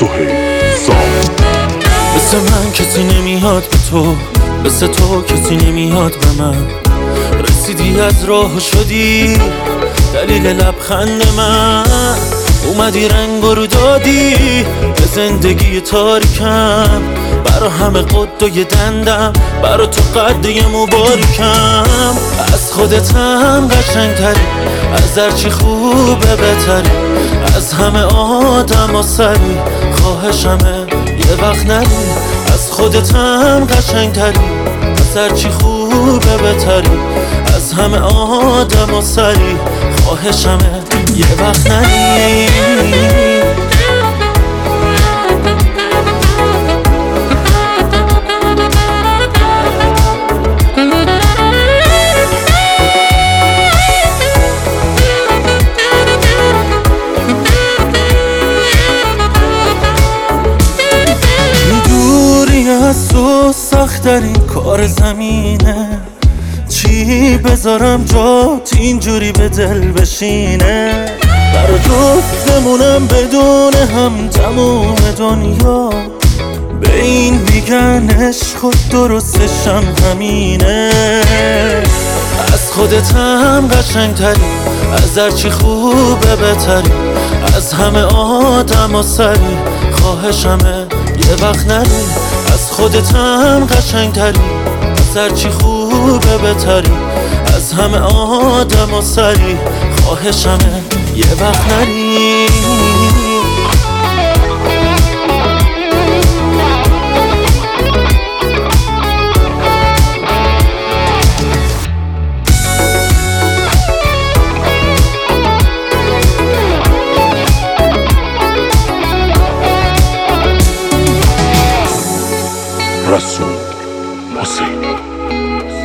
سهیل سام. مثل من کسی نمیاد به تو، مثل تو کسی نمیاد به من. رسیدی از راه شدی دلیل لبخند من، اومدی رنگ رو دادی به زندگی تاریکم. برا همه قد دندم، برا تو قد یه مبارکم. از خودتم قشنگتری، از هرچی خوبه بهتری، از همه آدم ها سری. خواهشمه یه وقت نری، از خودتم قشنگتری، از هرچی خوبه بهتری، از همه آدم ها سری. خواهشمه یه وقت نری. از تو سخت‌ترین کار زمینه، چی بذارم جات اینجوری به دل بشینه. برا جفتمونم بدون هم تموم دنیا، به این میگن عشق و درستشم همینه. از خودتم قشنگتری، از هرچی خوبه بهتری، از همه آدم ها سری. خواهشمه یه وقت نری، از خودتم قشنگتری، از هرچی خوبه بهتری، از همه آدم ها سری. خواهشمه یه وقت نری. رسول حسین.